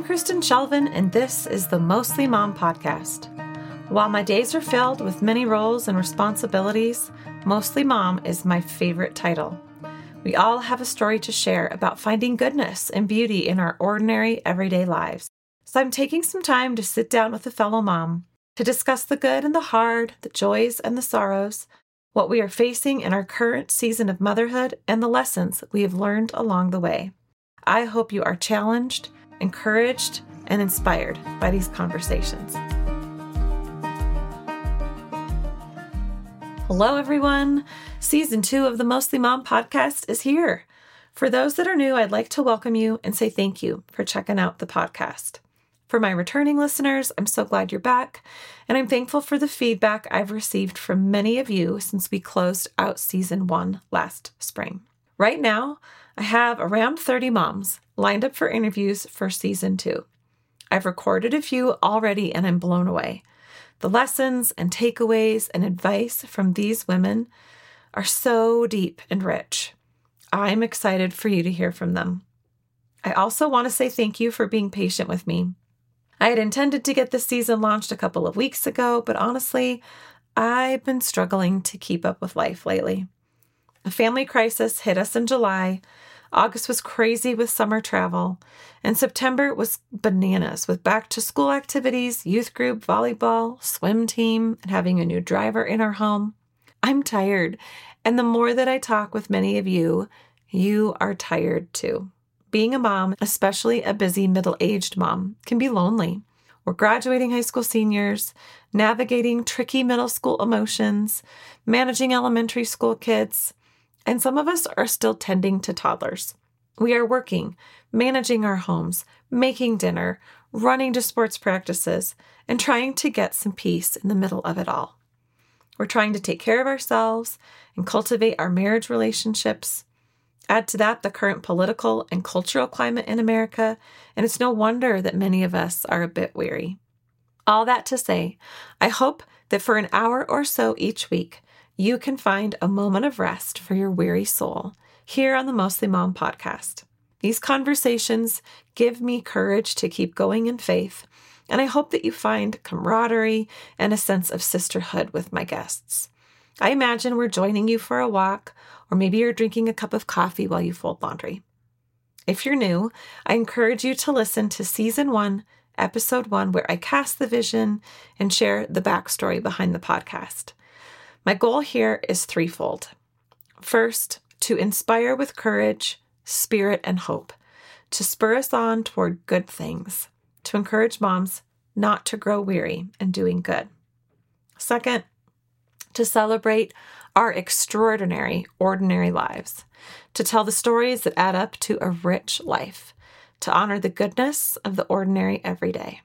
Kristen Shelvin, and this is the Mostly Mom Podcast. While my days are filled with many roles and responsibilities, Mostly Mom is my favorite title. We all have a story to share about finding goodness and beauty in our ordinary, everyday lives. So I'm taking some time to sit down with a fellow mom to discuss the good and the hard, the joys and the sorrows, what we are facing in our current season of motherhood, and the lessons we have learned along the way. I hope you are challenged, encouraged, and inspired by these conversations. Hello, everyone. Season 2 of the Mostly Mom Podcast is here. For those that are new, I'd like to welcome you and say thank you for checking out the podcast. For my returning listeners, I'm so glad you're back, and I'm thankful for the feedback I've received from many of you since we closed out Season 1 last spring. Right now, I have around 30 moms lined up for interviews for Season 2. I've recorded a few already, and I'm blown away. The lessons and takeaways and advice from these women are so deep and rich. I'm excited for you to hear from them. I also want to say thank you for being patient with me. I had intended to get this season launched a couple of weeks ago, but honestly, I've been struggling to keep up with life lately. A family crisis hit us in July. August was crazy with summer travel, and September was bananas with back-to-school activities, youth group, volleyball, swim team, and having a new driver in our home. I'm tired, and the more that I talk with many of you, you are tired too. Being a mom, especially a busy middle-aged mom, can be lonely. We're graduating high school seniors, navigating tricky middle school emotions, managing elementary school kids, and some of us are still tending to toddlers. We are working, managing our homes, making dinner, running to sports practices, and trying to get some peace in the middle of it all. We're trying to take care of ourselves and cultivate our marriage relationships. Add to that the current political and cultural climate in America, and it's no wonder that many of us are a bit weary. All that to say, I hope that for an hour or so each week, you can find a moment of rest for your weary soul here on the Mostly Mom Podcast. These conversations give me courage to keep going in faith, and I hope that you find camaraderie and a sense of sisterhood with my guests. I imagine we're joining you for a walk, or maybe you're drinking a cup of coffee while you fold laundry. If you're new, I encourage you to listen to Season 1, Episode 1, where I cast the vision and share the backstory behind the podcast. My goal here is threefold. First, to inspire with courage, spirit, and hope, to spur us on toward good things, to encourage moms not to grow weary in doing good. Second, to celebrate our extraordinary, ordinary lives, to tell the stories that add up to a rich life, to honor the goodness of the ordinary every day.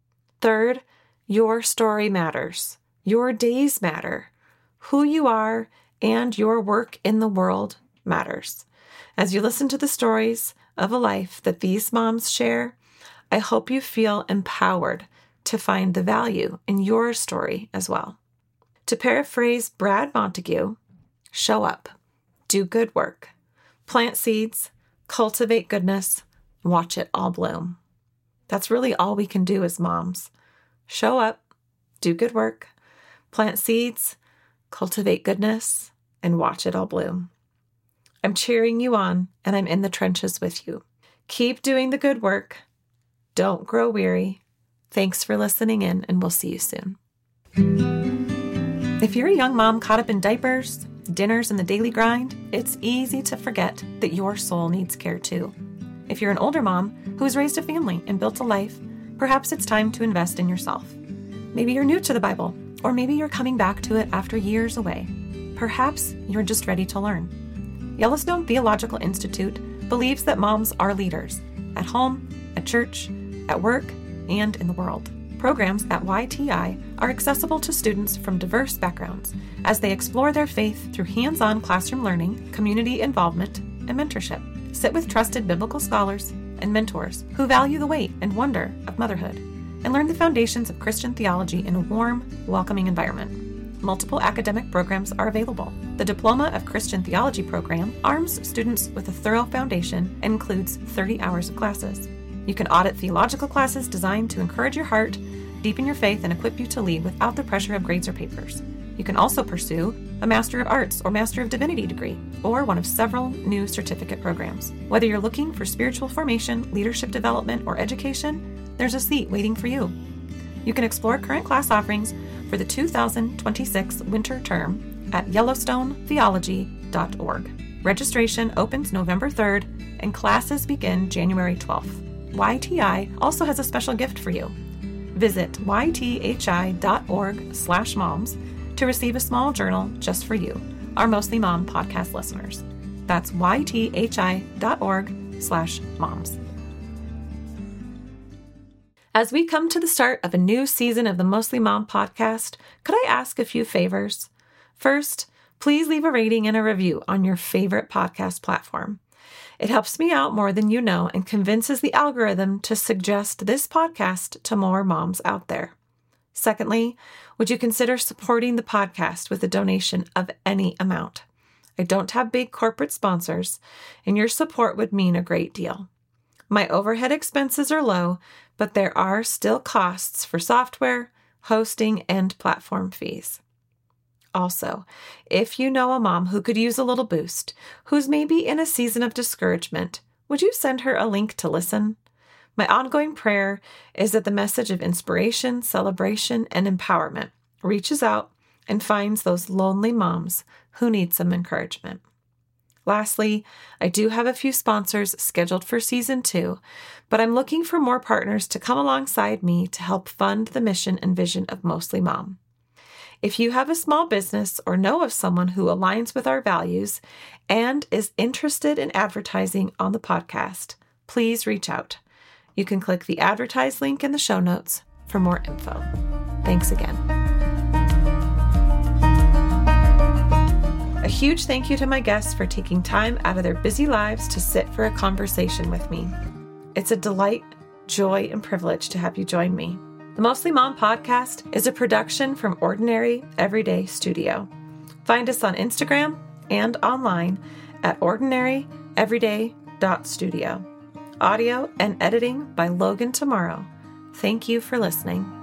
Third, your story matters. Your days matter. Who you are and your work in the world matters. As you listen to the stories of a life that these moms share, I hope you feel empowered to find the value in your story as well. To paraphrase Brad Montague, show up, do good work, plant seeds, cultivate goodness, watch it all bloom. That's really all we can do as moms. Show up, do good work, plant seeds, cultivate goodness, and watch it all bloom. I'm cheering you on, and I'm in the trenches with you. Keep doing the good work. Don't grow weary. Thanks for listening in, and we'll see you soon. If you're a young mom caught up in diapers, dinners, and the daily grind, it's easy to forget that your soul needs care too. If you're an older mom who has raised a family and built a life, perhaps it's time to invest in yourself. Maybe you're new to the Bible, or maybe you're coming back to it after years away. Perhaps you're just ready to learn. Yellowstone Theological Institute believes that moms are leaders at home, at church, at work, and in the world. Programs at YTI are accessible to students from diverse backgrounds as they explore their faith through hands-on classroom learning, community involvement, and mentorship. Sit with trusted biblical scholars and mentors who value the weight and wonder of motherhood and learn the foundations of Christian theology in a warm, welcoming environment. Multiple academic programs are available. The Diploma of Christian Theology program arms students with a thorough foundation and includes 30 hours of classes. You can audit theological classes designed to encourage your heart, deepen your faith, and equip you to lead without the pressure of grades or papers. You can also pursue a Master of Arts or Master of Divinity degree, or one of several new certificate programs. Whether you're looking for spiritual formation, leadership development, or education, there's a seat waiting for you. You can explore current class offerings for the 2026 winter term at YellowstoneTheology.org. Registration opens November 3rd and classes begin January 12th. YTI also has a special gift for you. Visit ythi.org/moms to receive a small journal just for you, our Mostly Mom podcast listeners. That's ythi.org/moms. As we come to the start of a new season of the Mostly Mom podcast, could I ask a few favors? First, please leave a rating and a review on your favorite podcast platform. It helps me out more than you know and convinces the algorithm to suggest this podcast to more moms out there. Secondly, would you consider supporting the podcast with a donation of any amount? I don't have big corporate sponsors, and your support would mean a great deal. My overhead expenses are low, but there are still costs for software, hosting, and platform fees. Also, if you know a mom who could use a little boost, who's maybe in a season of discouragement, would you send her a link to listen? My ongoing prayer is that the message of inspiration, celebration, and empowerment reaches out and finds those lonely moms who need some encouragement. Lastly, I do have a few sponsors scheduled for season 2, but I'm looking for more partners to come alongside me to help fund the mission and vision of Mostly Mom. If you have a small business or know of someone who aligns with our values and is interested in advertising on the podcast, please reach out. You can click the advertise link in the show notes for more info. Thanks again. A huge thank you to my guests for taking time out of their busy lives to sit for a conversation with me. It's a delight, joy, and privilege to have you join me. The Mostly Mom podcast is a production from Ordinary Everyday Studio. Find us on Instagram and online at ordinaryeveryday.studio. Audio and editing by Logan Tomorrow. Thank you for listening.